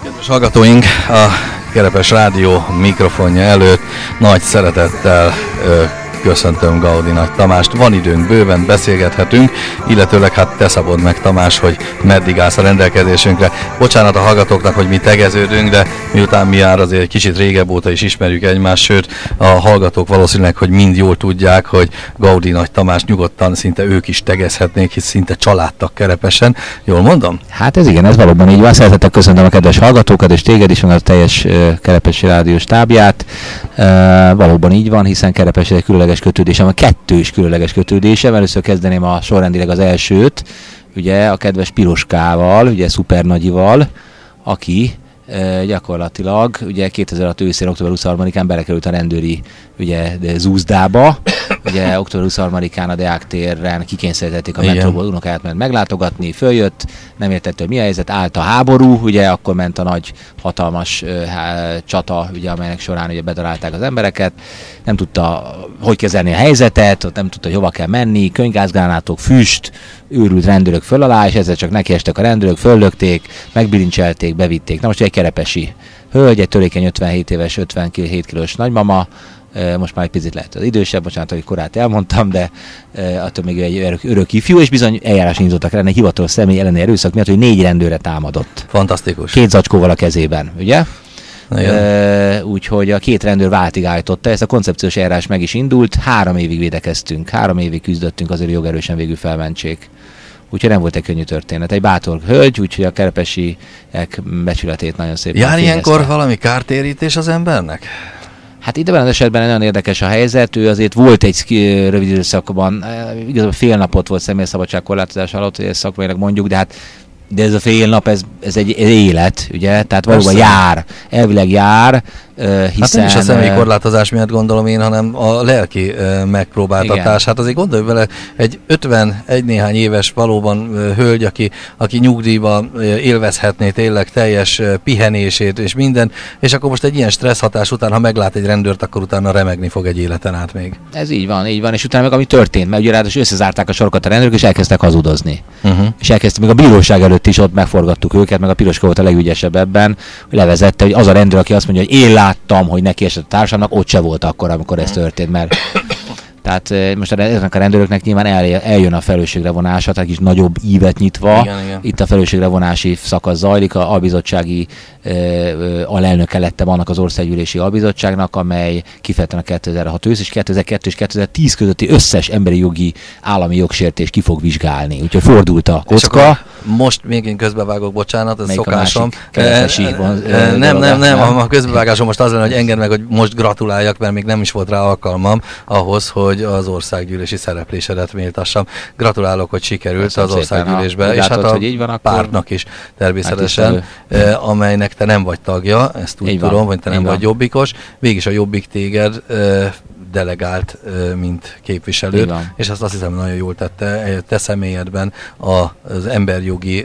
Kedves hallgatóink, a Kerepes Rádió mikrofonja előtt nagy szeretettel köszöntöm Gaudi Nagy Tamást. Van időnk bőven, beszélgethetünk, illetőleg hát te szabod meg, Tamás, hogy meddig állsz a rendelkezésünkre. Bocsánat a hallgatóknak, hogy mi tegeződünk, de miután mi már azért kicsit régebb óta is ismerjük egymást, sőt a hallgatók valószínűleg, hogy mind jól tudják, hogy Gaudi Nagy Tamás nyugodtan szinte ők is tegezhetnék, hisz szinte családtag Kerepesen. Jól mondom? Hát ez igen, ez valóban így van. Szeretettel köszöntöm a kedves hallgatókat, és téged is, meg a teljes Kerepesi Rádió stábját. Valóban így van, hiszen Kerepes egy különleges kötődésem, a kettős különleges kötődésem. Először kezdeném a sorrendileg az elsőt, ugye a kedves Piroskával, ugye Szuper Nagyival, aki gyakorlatilag ugye 2006 őszén, október 23-án belekerült a rendőri ugye zúzdába. Ugye október 23-án a Deák téren kikényszerítették a metróból unokáját, mert meglátogatni, följött, nem értett, hogy mi a helyzet, állt a háború, ugye akkor ment a nagy, hatalmas csata, ugye, amelynek során ugye bedarálták az embereket, nem tudta, hogy kezelni a helyzetet, ott nem tudta, hogy hova kell menni, könygázgránátok, füst, őrült rendőrök föl alá, és ezzel csak nekiestek a rendőrök, föllökték, megbilincselték, bevitték. Na most egy kerepesi hölgy, egy törékeny 57 éves, 57 kilós nagymama, most már egy picit lehet az idősebb, bocsánat, hogy korát elmondtam, de attól még egy örök ifjú, és bizony eljárás indítottak rá, egy hivatalos személy elleni erőszak miatt, hogy 4 rendőre támadott. Fantasztikus. 2 zacskóval a kezében, ugye? Úgyhogy a 2 rendőr váltig állította, ezt a koncepciós eljárás meg is indult, 3 évig védekeztünk, 3 évig küzdöttünk, azért jogerősen végül felmentsék. Úgyhogy nem volt egy könnyű történet. Egy bátor hölgy, úgyhogy a kerepesiek becsületét nagyon szépen jár ilyenkor valami kártérítés az embernek? Hát itt ebben az esetben nagyon érdekes a helyzet, ő azért volt egy rövid időszakban, igazából fél napot volt személyszabadságkorlátozás alatt, hogy ezt szakmailag mondjuk, de ez a fél nap, ez egy élet, ugye? Tehát valóban jár, elvileg jár, hiszen... Hát nem is a személyi korlátozás miatt gondolom én, hanem a lelki megpróbáltatás. Igen. Hát azért gondolj vele, egy 51 néhány éves valóban hölgy, aki nyugdíjba élvezhetné tényleg teljes pihenését és minden, és akkor most egy ilyen stressz hatás után, ha meglát egy rendőrt, akkor utána remegni fog egy életen át még. Ez így van, és utána meg ami történt, mert ugye ráadásul összezárták a sorokat a rendőrök, és elkezdtek hazudozni. És elkezdtek, még a bíróság előtt is ott megforgattuk őket, meg a Piroska volt a legügyesebb ebben, hogy levezette, hogy az a rendőr, aki azt mondja, hogy én láttam, hogy neki esett a társamnak, ott se volt akkor, amikor ez történt, mert tehát most ezeknek a rendőröknek nyilván eljön a felelősségre vonása, tehát is nagyobb ívet nyitva. Igen. Itt a felelősségre vonási szakasz zajlik, a albizottsági alelnöke lettem annak az országgyűlési albizottságnak, amely kifejezetten a 2006 ősz és 2002 és 2010 közötti összes emberi jogi állami jogsértést ki fog vizsgálni. Úgyhogy fordult a kocka. Most még én közbevágok, bocsánat, ez melyik szokásom. Nem. A közbevágásom most az lenne, hogy engedd meg, hogy most gratuláljak, mert még nem is volt rá alkalmam ahhoz, hogy az országgyűlési szereplésedet méltassam. Gratulálok, hogy sikerült az országgyűlésbe, és hát a pártnak is természetesen, amelynek te nem vagy tagja, ezt úgy tudom, hogy te nem vagy jobbikos, végig a Jobbik téged delegált, mint képviselőt, és azt hiszem nagyon jól tette te személyedben az emberjogi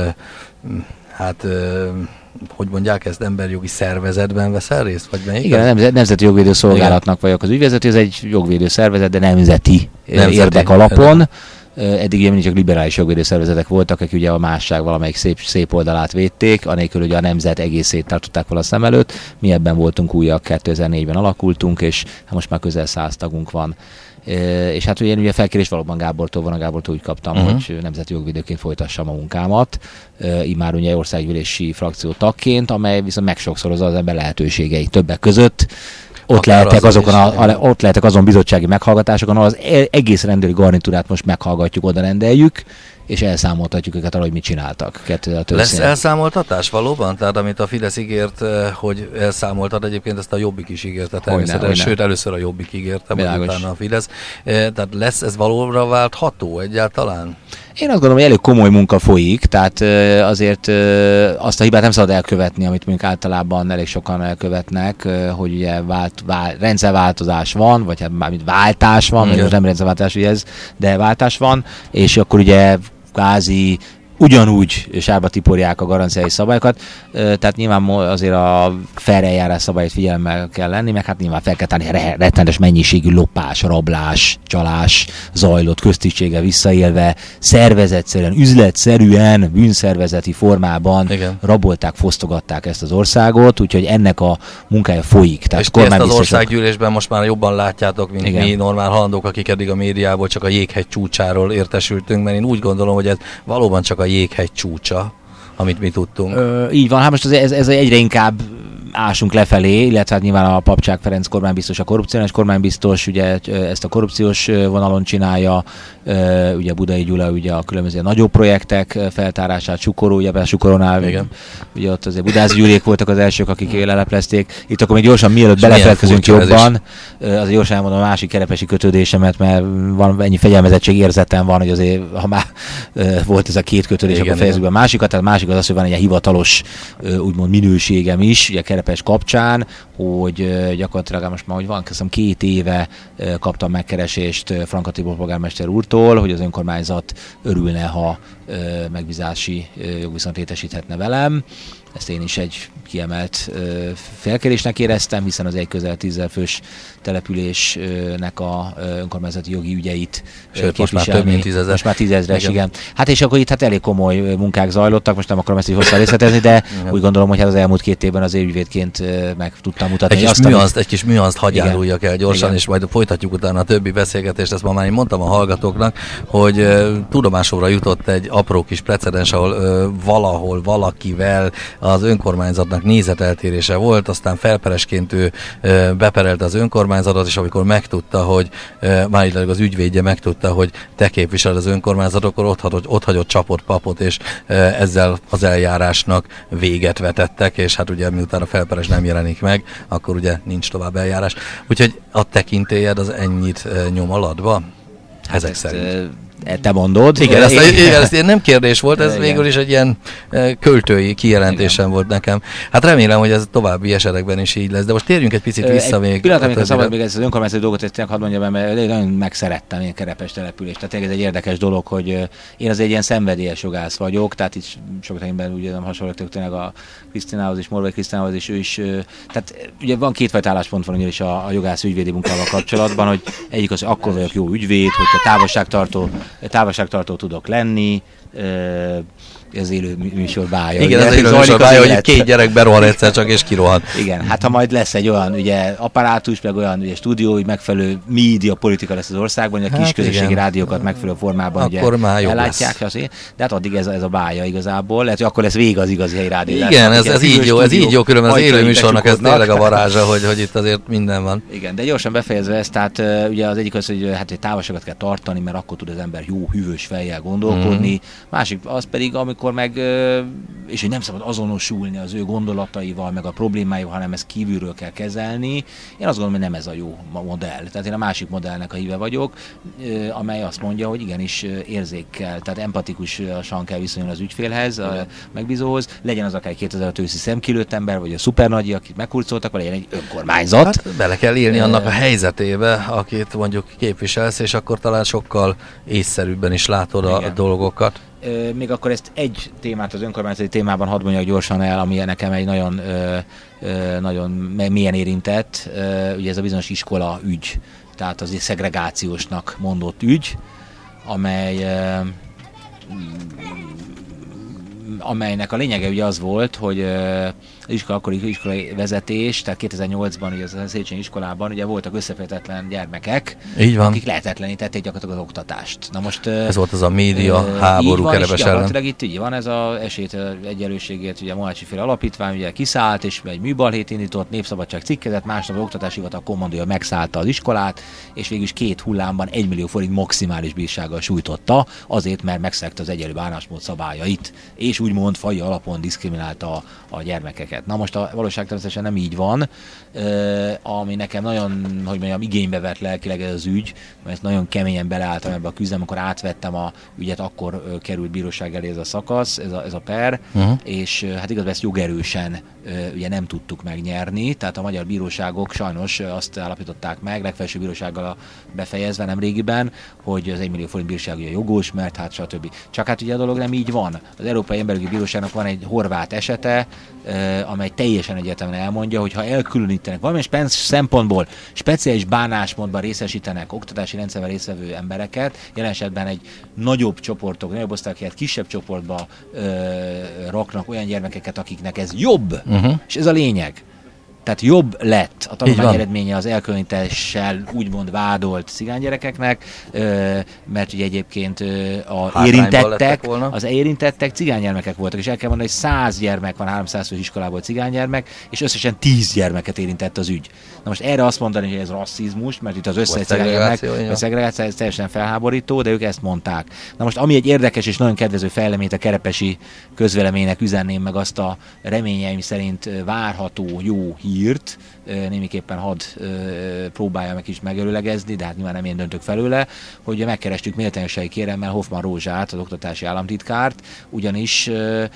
hogy mondják ezt, emberjogi szervezetben veszel részt? Vagy melyik? Igen, a Nemzeti Jogvédő Szolgálatnak vagyok az ügyvezető, ez egy jogvédő szervezet, de nemzeti érdek alapon. Eddig ugye mindig csak liberális jogvédő szervezetek voltak, akik ugye a másság valamelyik szép oldalát védték, anélkül ugye a nemzet egészét tartották volna szem előtt. Mi ebben voltunk újak, 2004-ben alakultunk, és most már közel 100 tagunk van. És hát ugye felkérés valóban Gábortól van, a Gábortól úgy kaptam, hogy nemzeti jogvédőként folytassam a munkámat, immár ugye országgyűlési frakció tagként, amely viszont megsokszorozza az ember lehetőségei többek között. Ott lehetek azon bizottsági meghallgatásokon, ahol az egész rendőri garnitúrát most meghallgatjuk, oda rendeljük, és elszámoltatjuk őket arra, hogy mit csináltak. Lesz elszámoltatás valóban? Tehát amit a Fidesz ígért, hogy elszámoltat, egyébként ezt a Jobbik is ígérte természetesen, sőt először a Jobbik ígérte, majd utána a Fidesz. Tehát lesz ez valóra váltható egyáltalán? Én azt gondolom, hogy elég komoly munka folyik, tehát azért azt a hibát nem szabad elkövetni, amit mondjuk általában elég sokan elkövetnek, hogy ugye rendszerváltozás van, vagy hát mármint váltás van, most nem rendszerváltás, ugye ez, de váltás van, és akkor ugye kvázi ugyanúgy sárba tiporják a garanciai szabályokat, tehát nyilván azért a fair eljárás szabályt figyelemmel kell lenni, meg hát nyilván fel kell tenni rettenetes mennyiségű lopás, rablás, csalás zajlott köztisztséggel visszaélve, szervezetszerűen, üzletszerűen, bűnszervezeti formában rabolták, fosztogatták ezt az országot, úgyhogy ennek a munkája folyik. Tehát és ezt az országgyűlésben most már jobban látjátok, mint mi normál halandók, akik eddig a médiából csak a jéghegy csúcsáról értesültünk, mert én úgy gondolom, hogy ez valóban csak a jéghegy csúcsa, amit mi tudtunk. Így van, hát most ez egyre inkább ásunk lefelé, illetve hát nyilván a Papcsák Ferenc kormánybiztos, a korrupciós kormánybiztos, ugye ezt a korrupciós vonalon csinálja, ugye Budai Gyula ugye a különböző nagyobb projektek feltárását, Sukoró, ugye a Sukorónál, ugye ott azért Budász Gyurék voltak az elsők, akik leleplezték. Itt akkor még gyorsan, mielőtt belefelelkezünk jobban, azért gyorsan elmondom a másik kerepesi kötődésemet, mert van ennyi fegyelmezettség érzetem van, hogy azért, ha már volt ez a két kötődés, akkor fejezzük be a másikat, tehát másik az, hogy van egy hivatalos úgymond minőségem is, ugye Kerepes kapcsán, hogy gyakorlatilag most már, hogy van, köszönöm, 2 éve kaptam megkeresést Franka Tibor polgármester úrtól, hogy az önkormányzat örülne, ha megbízási jogviszont létesíthetne velem. Ezt én is egy kiemelt felkérésnek éreztem, hiszen az egy közel 10 000 fős településnek a önkormányzati jogi ügyeit sőt, most már több mint 10 000. Most már 10 000-es, igen. Hát és akkor itt hát elég komoly munkák zajlottak, most nem akarom ezt így hosszá részletezni, de úgy gondolom, hogy hát az elmúlt 2 évben az ügyvédként meg tudtam mutatni. Egy kis műanszt hagyj áruljak el gyorsan, és majd folytatjuk utána a többi beszélgetést. Ezt már én mondtam a hallgatóknak, hogy tudomásomra jutott egy apró kis precedens, ahol valahol valakivel az önkormányzatnak nézeteltérése volt, aztán felperesként ő beperelte az önkormányzatot, és amikor megtudta, hogy márilag az ügyvédje megtudta, hogy te képviseled az önkormányzatot, akkor ott hagyott csapott papot, és ezzel az eljárásnak véget vetettek, és hát ugye miután a felperes nem jelenik meg, akkor ugye nincs tovább eljárás. Úgyhogy a tekintélyed az ennyit nyom alatba? Ezek szerint. Te mondod. Igen, ez nem kérdés volt, ez végül is egy ilyen költői kijelentésem volt nekem. Hát remélem, hogy ez további esetekben is így lesz, de most térjünk egy picit vissza még. Pillanat, amikor szabad még ez az önkormányzati dolgot, ezt hadd mondjam, mert nagyon megszerettem én Kerepes települést. Tehát ez egy érdekes dolog, hogy én az egy ilyen szenvedélyes jogász vagyok, tehát itt sok tekintetben ugye nem hasonlítok tényleg a Krisztinához is, Morvai Krisztinához is, ő is, tehát ugye van kétfajta álláspont van ugyanis a jogász ügyvédi munkával kapcsolatban, hogy egyik az, hogy akkor vagyok jó ügyvéd, hogyha távolságtartó tudok lenni, az élő műsor bája. Igen, az élő műsor bája, hogy 2 gyerek berohan egyszer csak és kirohan. Igen, hát ha majd lesz egy olyan ugye, apparátus, meg olyan ugye, stúdió, hogy megfelelő média politika lesz az országban, hogy a kis közösségi rádiókat megfelelő formában akkor ugye, ellátják. De hát addig ez a bája igazából, lehet, hogy akkor lesz vége az igazi helyi rádió. Igen, ez így jó, különben az élő műsornak ez tényleg a varázsa, hogy itt azért minden van. Igen, de gyorsan befejezve ezt, tehát ugye az egyik az, hogy hát egy távolságot kell tartani, mert akkor tud az ember jó, hűvös fejjel gondolkodni. Másik az pedig, amikor meg, és hogy nem szabad azonosulni az ő gondolataival, meg a problémáival, hanem ezt kívülről kell kezelni. Én azt gondolom, hogy nem ez a jó modell. Tehát én a másik modellnek a híve vagyok, amely azt mondja, hogy igenis érzékkel, tehát empatikusan kell viszonyulni az ügyfélhez, a megbízóhoz, legyen az akár 2005 őszi szemkilőtt ember, vagy a szupernagyi, akit meghurcoltak, vagy legyen egy önkormányzat. Hát bele kell élni annak a helyzetébe, akit mondjuk képviselsz, és akkor talán sokkal észszerűbben is látod a dolgokat. Még akkor ezt egy témát az önkormányzati témában hadd mondjak gyorsan el, ami nekem egy nagyon mélyen érintett, ugye ez a bizonyos iskola ügy, tehát az egy szegregációsnak mondott ügy, amelynek a lényege ugye az volt, hogy akkori iskolai vezetés, tehát 2008-ban ugye az a Széchenyi iskolában ugye voltak összeférhetetlen gyermekek, akik lehetetlenítették gyakorlatilag az oktatást. Na most, ez volt az a média háború Kerepes ellen. Itt így van, ez az esélyt egyenlőségért, ugye a Mohácsi féle alapítvány ugye kiszállt, és egy műbalhét indított, Népszabadság cikkezett, másnap az oktatási hivatal kommandója megszállta az iskolát, és végül is 2 hullámban 1 millió forint maximális bírsággal sújtotta, azért, mert megszegte az egyenlő bánásmód szabályait, és úgymond faji alapon diszkriminálta a gyermekeket. gyermekeket. Na most a valóság természetesen nem így van, ami nekem nagyon, hogy mondjam, igénybe vett lelkileg ez az ügy, mert nagyon keményen beleálltam ebbe a küzdelembe, amikor átvettem a ügyet, akkor került bíróság elé ez a szakasz, ez a per, és hát igazán ezt jogerősen ugye nem tudtuk megnyerni, tehát a magyar bíróságok sajnos azt állapították meg, legfelsőbb bírósággal befejezve nemrégiben, hogy az 1 millió forint bírság ugye jogos, mert hát stb. Csak hát ugye a dolog nem így van. Az Európai Emberjogi Bíróságnak van egy horvát esete, amely teljesen egyértelműen elmondja, hogy ha elkülönítenek valamilyen szempontból speciális bánásmódban részesítenek oktatási rendszerben résztvevő embereket, jelen esetben egy nagyobb csoportok, nagyobb osztályokat kisebb csoportba raknak olyan gyermekeket, akiknek ez jobb, és ez a lényeg. Tehát jobb lett a tanulmány eredménye az elkülönítéssel úgymond vádolt cigánygyerekeknek, mert ugye egyébként az érintettek cigánygyermekek voltak, és el kell mondani, hogy 100 gyermek van 300 fős iskolából cigánygyermek, és összesen 10 gyermeket érintett az ügy. Na most erre azt mondani, hogy ez rasszizmus, mert itt az összes cigánygyermek, a szegregáció, ez teljesen felháborító, de ők ezt mondták. Na most ami egy érdekes és nagyon kedvező fejleményt a kerepesi közvéleménynek üzenném meg azt a reményeim szerint várható jó hírt, némiképpen hadd próbálja meg is megelőlegezni, de hát nyilván nem én döntök felőle, hogy megkerestük méltányossági kéremmel Hoffman Rózsát, az oktatási államtitkárt, ugyanis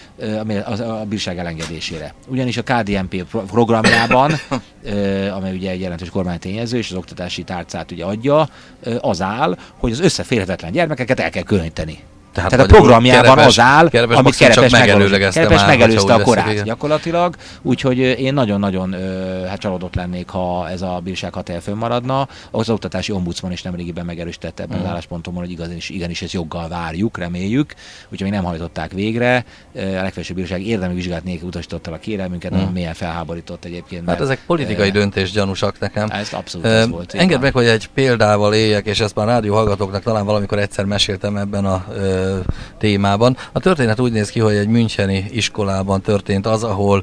a bírság elengedésére. Ugyanis a KDNP programjában, amely ugye egy jelentős kormánytényező, és az oktatási tárcát ugye adja, az áll, hogy az összeférhetetlen gyermekeket el kell különíteni. Tehát a programjában az áll, amit Kerepes megelőzte a korát gyakorlatilag, úgyhogy én nagyon-nagyon csalódott lennék, ha ez a bírság hatály fönnmaradna. Az oktatási ombudsman is nemrégiben megerősítette ebben az álláspontomon, hogy igenis ezt joggal várjuk, reméljük, úgyhogy még nem hajtották végre. A legfelsőbb bíróság érdemi vizsgálat nélkül utasította a kérelmünket, nagyon mélyen felháborított egyébként. Hát ezek politikai döntés gyanúsak nekem. Ez abszolút ez volt. Engedd meg, hogy egy példával éljek, és ezt már rádióhallgatóknak talán valamikor egyszer meséltem ebben a témában. A történet úgy néz ki, hogy egy müncheni iskolában történt az, ahol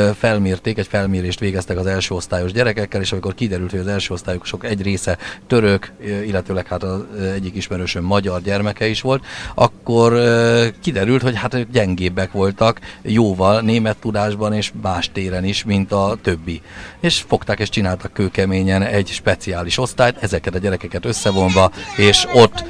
egy felmérést végeztek az első osztályos gyerekekkel, és amikor kiderült, hogy az első osztályosok egy része török, illetőleg hát az egyik ismerősöm magyar gyermeke is volt, akkor kiderült, hogy hát ők gyengébbek voltak jóval német tudásban és más téren is, mint a többi. És fogták és csináltak kőkeményen egy speciális osztályt, ezeket a gyerekeket összevonva, és ott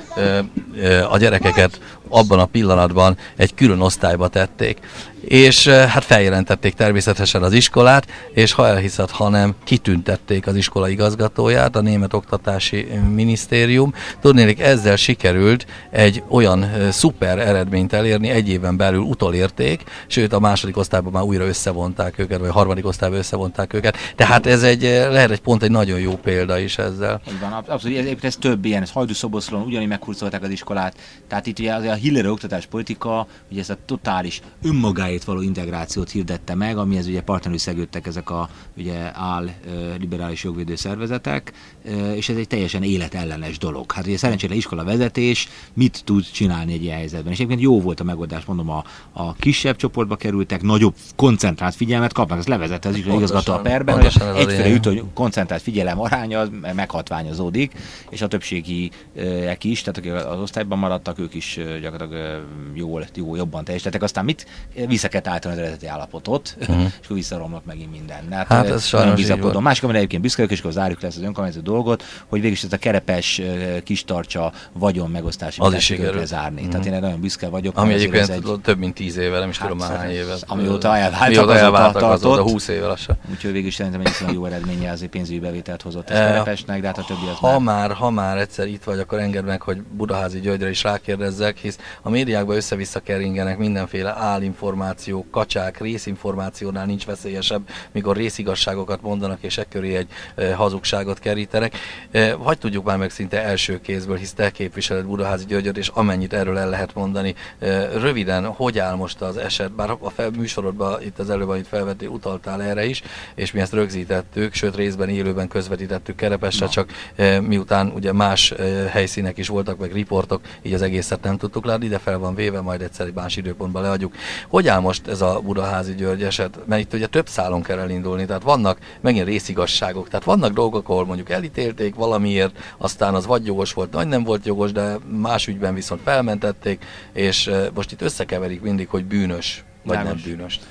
a gyerekeket abban a pillanatban egy külön osztályba tették. És hát feljelentették természetesen az iskolát, és ha elhiszed, hanem kitüntették az iskola igazgatóját, a Német Oktatási Minisztérium. Tudnélik, ezzel sikerült egy olyan szuper eredményt elérni, egy éven belül utolérték, sőt a második osztályban már újra összevonták őket, vagy a harmadik osztályban összevonták őket. Tehát ez lehet egy pont egy nagyon jó példa is ezzel. Így van, abszolút, ez több ilyen, ez Hajdú-Szoboszlón ugyanígy meghurcolták az iskolát. Tehát itt ugye a Hiller oktatáspolitika, ugye ezt a totális önmagáért való integrációt hirdette meg, amihez ugye partnerül szegődtek ezek a ugye liberális jogvédő szervezetek, és ez egy teljesen életellenes dolog. Hát ugye szerencsére iskola vezetés mit tud csinálni egy ilyen helyzetben. És egyébként jó volt a megoldás, mondom, a kisebb csoportba kerültek, nagyobb koncentrált figyelmet kapnak, ezt levezette az igazgató a perben, hogy egyféle ütő koncentrált figyelem aránya meghatványozódik, és a többségiek is, tehát az osztályban maradtak, ők is gyakorlatilag jobban teljesítettek. Aztán mit vissza kellett állítani az eredeti állapotot, és akkor visszaromlott megint minden. Hát ez sajnos így volt. Másik, amire egyébként büszke vagyok, és akkor zárjuk lesz az önkormányzati dolgot, hogy végülis ez a Kerepes Kistarcsa vagyon megosztási sikerült lezárni. Tehát én nagyon büszke vagyok. Ami egyébként több mint 10 éve, nem is tudom már hány éve. Amióta elváltak, azóta 20 éve lassan. Úgyhogy végülis szerintem egy jó eredménye, azért pénzügyi bevételt hozott ez Kerepesnek, de hát a többi az ha már egyszer itt vagy, akkor engedd meg, hogy Budaházi Györgyre is rákérdezzek, hisz a médiákban össze-vissza keringenek mindenféle álinformációk, kacsák, részinformációnál nincs veszélyesebb, mikor részigazságokat mondanak, és ekköré egy hazugságot kerítenek. Hogy tudjuk már meg szinte első kézből, hisz te képviseled Budaházi Györgyöt, és amennyit erről el lehet mondani. Röviden, hogy áll most az eset? Bár a műsorodban itt az előbb, amit felvettél, utaltál erre is, és mi ezt rögzítettük, sőt részben élőben közvetítettük Kerepesre, csak miután ugye más helyszínek is voltak, meg riportok, így az egészet nem tudtuk látni, de fel van véve, majd egyszer egy más időpontban leadjuk. Hogy áll most ez a Budaházi György eset? Mert itt ugye több szálon kell elindulni, tehát vannak megint részigazságok, tehát vannak dolgok, ahol mondjuk elítélték valamiért, aztán az vagy jogos volt, vagy nem volt jogos, de más ügyben viszont felmentették, és most itt összekeverik mindig, hogy bűnös, vagy nem bűnös.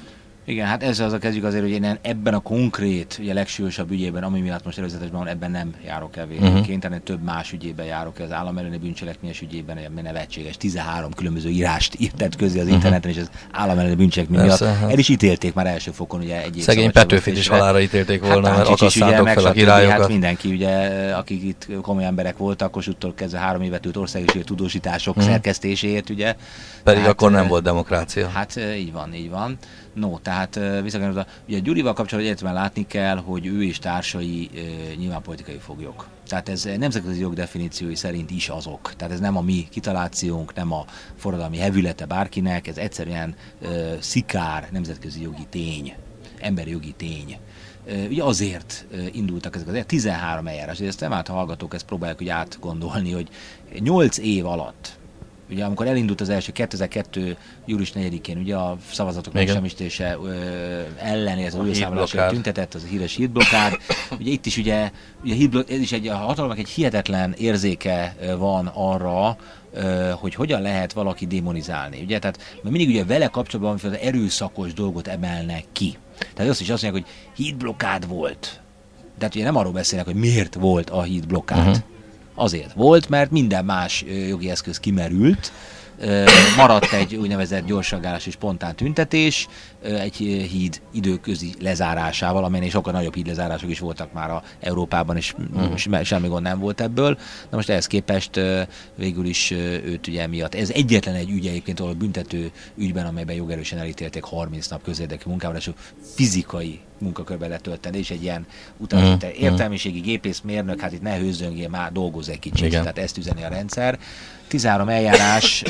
Igen, hát ezzel az a kezdjük azért, hogy én ebben a konkrét, ugye legsúlyosabb ügyében, ami miatt most előzetesben van, ebben nem járok el véleményként, hanem több más ügyében járok el, az állam elleni bűncselekményes ügyében, ami nevetséges. 13 különböző írást írtett közé az interneten, és az állam elleni bűncselekmény miatt el is ítélték már első fokon, ugye egy szegény Petőfit is halálra ítélték volna, mert akasszátok fel a királyokat. Hát mindenki, ugye, akik itt komoly emberek voltak, Kossuth-tól kezdve 3 évet ült országos tudósítások szerkesztéséért, ugye. Pedig hát, akkor nem volt demokrácia. Hát így van. No, tehát visszakanyarodva, ugye Gyurival kapcsolatban egyáltalán látni kell, hogy ő és társai nyilván politikai foglyok. Tehát ez nemzetközi jog definíciói szerint is azok. Tehát ez nem a mi kitalációnk, nem a forradalmi hevülete bárkinek, ez egyszerűen szikár nemzetközi jogi tény, emberi jogi tény. Ugye azért indultak ezek az 13 eljárás, ezt nem állt a hallgatók, ezt próbálják ugye átgondolni, hogy 8 év alatt, ugye amikor elindult az első 2002. július 4-én, ugye a szavazatok megsemmisítése ellen, ez az újraszámolásra tüntetett, az a híres hídblokkád. Ugye itt is ugye ez is a hatalomnak egy hihetetlen érzéke van arra, hogy hogyan lehet valaki démonizálni. Ugye? Tehát mert mindig ugye vele kapcsolatban az erőszakos dolgot emelnek ki. Tehát azt mondják, hogy hídblokkád volt. Tehát ugye nem arról beszélnek, hogy miért volt a hídblokkád. Azért volt, mert minden más jogi eszköz kimerült, maradt egy úgynevezett gyorsreagálási spontán tüntetés, egy híd időközi lezárásával, amelyen sokkal nagyobb hídlezárások is voltak már a Európában, és semmi gond nem volt ebből. Na most ehhez képest végül is őt ugye miatt. Ez egyetlen egy ügy egyébként, ahol büntető ügyben, amelyben jogerősen elítélték 30 nap közérdekű munkával, és fizikai munkakörbe letölteni, és egy ilyen értelmiségi gépészmérnök, hát itt ne hőzzöngjél, már dolgoz egy kicsit, tehát ezt üzeni a rendszer. 13 eljárás,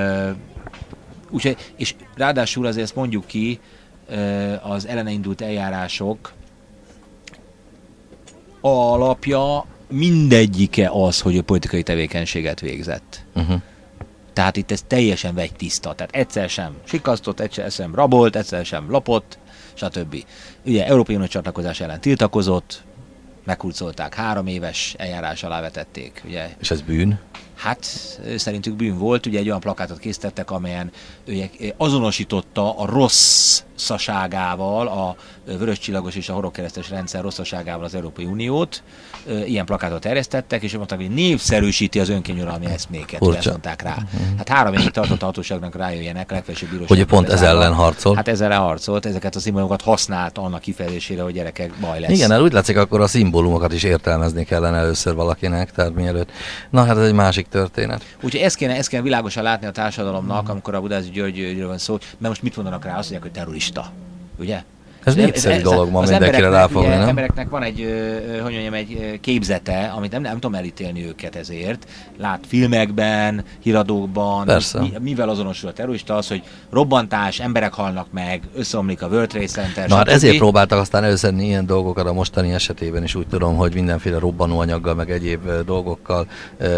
úgyhogy, és ráadásul azért ezt mondjuk ki, az ellene indult eljárások alapja mindegyike az, hogy a politikai tevékenységet végzett. Tehát itt ez teljesen vegytiszta, tehát egyszer sem sikasztott, egyszer sem rabolt, egyszer sem lopott, stb. Ugye Európai Unió csatlakozás ellen tiltakozott, meghurcolták, 3 éves eljárás alá vetették. Ugye. És ez bűn? Hát szerintük bűn volt, ugye egy olyan plakátot készítettek, amelyen ő azonosította a rosszaságával, a vöröscsillagos és a horogkeresztes rendszer rosszaságával az Európai Uniót. Ilyen plakátot terjesztettek, és mondták, hogy népszerűsíti az önkényuralmi eszméket, hogy ezt mondták rá. Hát 3 évig tartott a hatóságnak rájöjjenek, a legfelsőbb bíróság. Hogy pont ez ellen harcolt? Hát ez ellen harcolt, ezeket a szimbólumokat használt annak kifejezésére, hogy gyerekek, baj lesz. Igen, úgy látszik, akkor a szimbólumokat is értelmezni kellene először valakinek, tehát mielőtt. Na hát ez egy másik történet. Úgyhogy ezt kéne világosan látni a társadalomnak, amikor a Budázi Györgyről van szó, mert most mit mondanak rá, azt mondják, hogy terrorista, ugye? Ez népszerű dolog ma mindenkire ráfogni, nem? Az embereknek van egy képzete, amit nem tudom elítélni őket ezért. Lát filmekben, híradókban, mivel azonosul a terrorista, az, hogy robbantás, emberek halnak meg, összeomlik a World Trade Center. Na hát ezért próbáltak aztán előszedni ilyen dolgokat a mostani esetében is, úgy tudom, hogy mindenféle robbanóanyaggal, meg egyéb dolgokkal.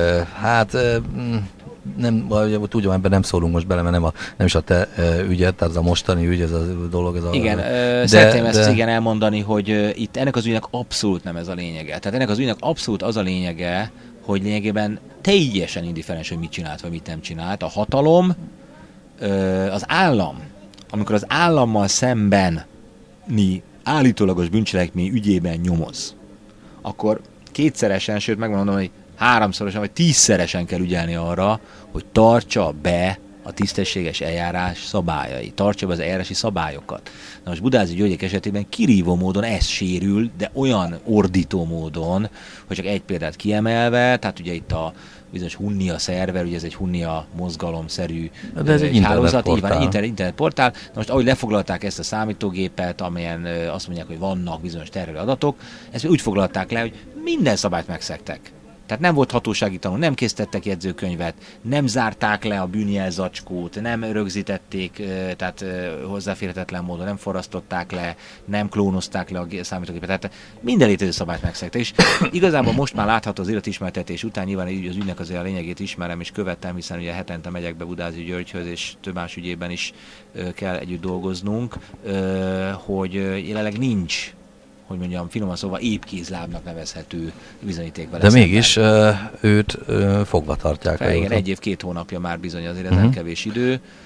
Nem, tudjam, ebben nem szólunk most bele, mert nem is a te ügyed, tehát ez a mostani ügy, ez a dolog. Ez a, igen, szeretném ezt igen elmondani, hogy itt ennek az ügynek abszolút nem ez a lényege. Tehát ennek az ügynek abszolút az a lényege, hogy lényegében teljesen indiferens, hogy mit csinált, vagy mit nem csinált. A hatalom, az állam, amikor az állammal szemben állítólagos bűncselekmény ügyében nyomoz, akkor kétszeresen, sőt megmondom, hogy 3-szorosan vagy 10-szeresen kell ügyelni arra, hogy tartsa be a tisztességes eljárás szabályai, tartsa be az eljárási szabályokat. Na most Budázi Györgyék esetében kirívó módon ez sérül, de olyan ordító módon, hogy csak egy példát kiemelve, tehát ugye itt a bizonyos Hunnia szerver, ugye ez egy Hunnia mozgalomszerű hálózat, így van, internetportál. Na most ahogy lefoglalták ezt a számítógépet, amelyen azt mondják, hogy vannak bizonyos terrori adatok, ezt úgy foglalták le, hogy minden szabályt megszegtek. Tehát nem volt hatósági tanul, nem készítettek jegyzőkönyvet, nem zárták le a bűnjelzacskót, nem rögzítették, tehát hozzáférhetetlen módon, nem forrasztották le, nem klónozták le a számítógépet. Tehát minden létező szabályt megszegtek. És igazából most már látható az iratismertetés után, nyilván az ügynek azért a lényegét ismerem és követem, hiszen ugye hetente megyek be Budázi Györgyhöz, és több más ügyében is kell együtt dolgoznunk, hogy jelenleg nincs, hogy mondjam, finoman szóval épkézlábnak nevezhető bizonyíték vele. De mégis őt fogva tartják. Igen, 1 év 2 hónapja már bizony, azért ez nem kevés idő.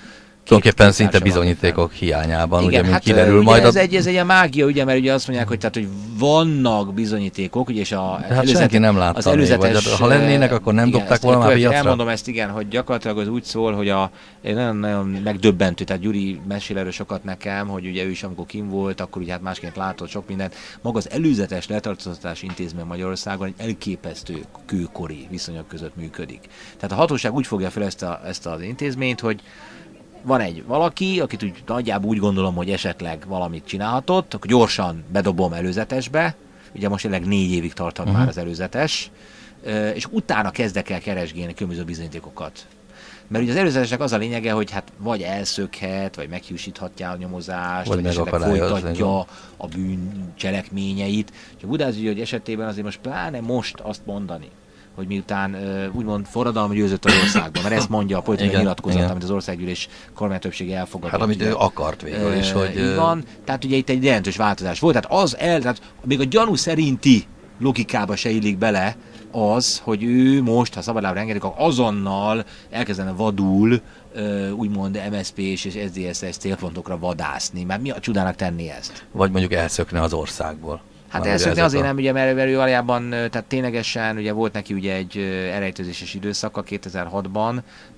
Tulajdonképpen szinte bizonyítékok hiányában, igen, ugye, mint kiderül ugye majd. Ez egy ilyen mágia, ugye, mert ugye azt mondják, hogy vannak bizonyítékok, ugye, és senki nem látta az előzetes, még, ha lennének, akkor nem dobták volna már piacra. Elmondom ezt, igen, hogy gyakorlatilag az úgy szól, hogy nagyon megdöbbentő, tehát Gyuri mesél erről sokat nekem, hogy ugye ő is amikor kim volt, akkor ugye hát másként látott sok mindent. Maga az előzetes letartóztatási intézmény Magyarországon egy elképesztő kőkori viszonyok között működik. Tehát a hatóság úgy fogja fel ezt az intézményt, hogy van egy valaki, akit úgy nagyjából úgy gondolom, hogy esetleg valamit csinálhatott, akkor gyorsan bedobom előzetesbe, ugye most jelenleg 4 évig tarthat már az előzetes, és utána kezdek el keresgélni különböző bizonyítékokat. Mert ugye az előzetesnek az a lényege, hogy hát vagy elszökhet, vagy meghiúsíthatja a nyomozást, vagy esetleg folytatja a bűncselekményeit. És a Budász ügy esetében azért most pláne most azt mondani, hogy miután úgymond forradalmi győzött az országban, mert ezt mondja a politikai nyilatkozat, amit az országgyűlés kormánytöbbsége elfogadott. Hát amit ő akart végül is, hogy... Így van, tehát ugye itt egy jelentős változás volt, tehát még a gyanú szerinti logikába se illik bele az, hogy ő most, ha szabadlábra engedik, akkor azonnal elkezdene vadul, úgymond MSZP-s és SZDSZ-es célpontokra vadászni. Mert mi a csudának tenni ezt? Vagy mondjuk elszökne az országból. Hát elszökni azért nem, ugye, mert ő valójában, tehát ténylegesen ugye volt neki ugye egy elrejtőzéses időszaka 2006-ban,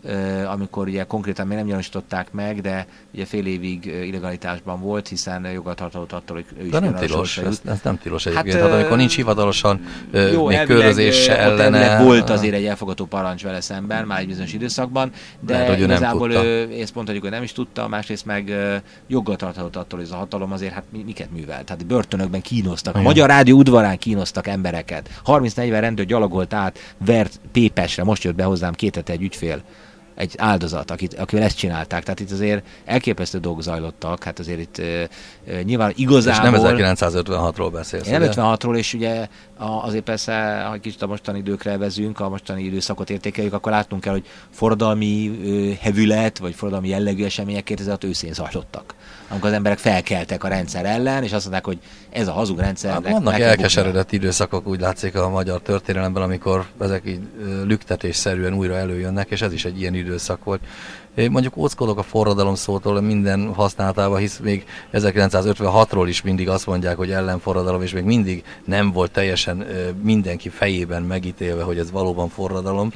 amikor ugye konkrétan még nem gyanúsították meg, de ugye fél évig illegalitásban volt, hiszen jogatartalott attól, hogy ő is. De nem tilos, ez nem tilos egyébként. Hát amikor nincs hivatalosan még körözés se ellene. Volt azért egy elfogadó parancs vele szemben, már egy bizonyos időszakban, de lehet, igazából ezt mondhatjuk, hogy nem is tudta, másrészt meg joggal tarthatott attól, hogy ez a hatalom azért hát miket művelt. Tehát börtönökben kínoztak. A Magyar Rádió udvarán kínoztak embereket. 30-40 rendőr gyalogolt át, vert Pépesre, most jött be hozzám 2 hete egy ügyfél, egy áldozat, akivel ezt csinálták. Tehát itt azért elképesztő dolgok zajlottak, hát azért itt nyilván igazából... És nem 1956-ról beszélsz. Nem 56-ról, és ugye azért persze, ha egy kicsit a mostani időkre vezünk, a mostani időszakot értékeljük, akkor látnunk kell, hogy forradalmi hevület, vagy forradalmi jellegű események 2006 őszén zajlottak. Amikor az emberek felkeltek a rendszer ellen, és azt mondták, hogy ez a hazug rendszer. Vannak elkeseredett időszakok, úgy látszik a magyar történelemben, amikor ezek így lüktetésszerűen újra előjönnek, és ez is egy ilyen időszak volt. Én mondjuk óckodok a forradalom szótól minden használatában, hisz még 1956-ról is mindig azt mondják, hogy ellenforradalom, és még mindig nem volt teljesen mindenki fejében megítélve, hogy ez valóban forradalom.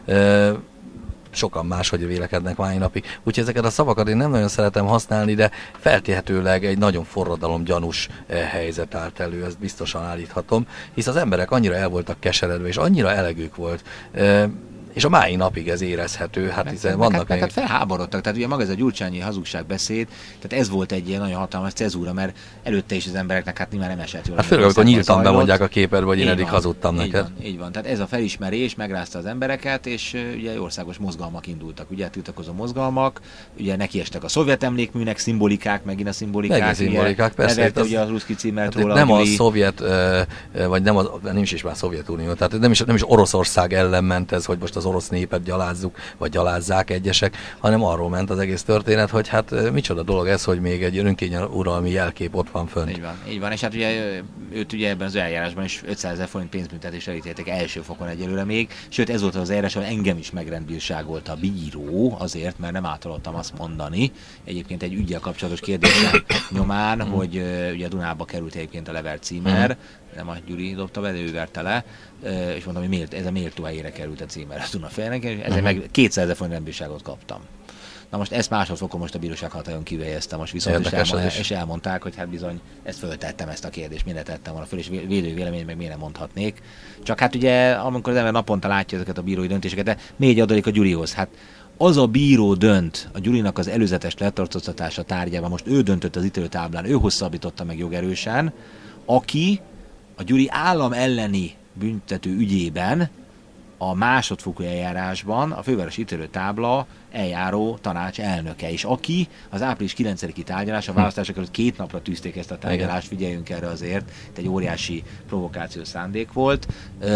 Sokan máshogy vélekednek mai napig. Úgyhogy ezeket a szavakat én nem nagyon szeretem használni, de feltehetőleg egy nagyon forradalomgyanús helyzet állt elő, ezt biztosan állíthatom, hisz az emberek annyira el voltak keseredve, és annyira elegük volt. És a mai napig ez érezhető, hát hiszen vannak meg felháborodtak, tehát ugye maga ez a gyurcsányi hazugságbeszéd, tehát ez volt egy ilyen nagyon hatalmas cezúra, mert előtte is az embereknek hát nyilván nem esett jól. Hát főleg, amikor nyíltan bemondják a képedbe, hogy én eddig hazudtam neked. Így van, tehát ez a felismerés megrázta az embereket, és ugye országos mozgalmak indultak, ugye tiltakozó mozgalmak, ugye nekiestek a szovjet emlékműnek, szimbolikák, megint a szimbolikák, persze. Ugye az Ruszki címert hát róla. Nem a szovjet, vagy nem is már Szovjetunió, tehát nem is Oroszország ellen ment ez, hogy most az orosz népet gyalázzuk, vagy gyalázzák egyesek, hanem arról ment az egész történet, hogy hát micsoda dolog ez, hogy még egy önkényuralmi jelkép ott van fönt. Így van, és hát ugye őt ugye ebben az eljárásban is 500 000 forint pénzbüntetésre elítélték első fokon egyelőre még, sőt ez volt az eljárás, ahol engem is megrendbírságolt a bíró azért, mert nem átolottam azt mondani, egyébként egy üggyel kapcsolatos kérdésem nyomán, hogy ugye Dunába került egyébként a Levert címer, nem a Gyuri dobta be, de ő verte le, és mondtam, hogy ez a méltó helyére került a címer a Dunafélnek, és ezért meg 200 000 forint rendbírságot kaptam. Na most ezt másodfokon most a bíróság hatályon kivejezte, most viszont és elmondták, hogy hát bizony ezt föltettem ezt a kérdést, mindent tettem volna föl, és védő vélemény meg miért nem mondhatnék. Csak hát ugye, amikor az ember naponta látja ezeket a bírói döntéseket, de még adalék a Gyurihoz, hát az a bíró dönt a Gyurinak az előzetes letartóztatása tárgyában, most ő döntött az ítélőtáblán, ő hosszabbította meg jogerősen, aki a Gyuri állam elleni büntető ügyében a másodfokú eljárásban a fővárosi ítélőtábla eljáró tanács elnöke, és aki az április 9-i tárgyalás, a választások előtt 2 napra tűzték ezt a tárgyalást, figyeljünk erre azért, itt egy óriási provokációs szándék volt,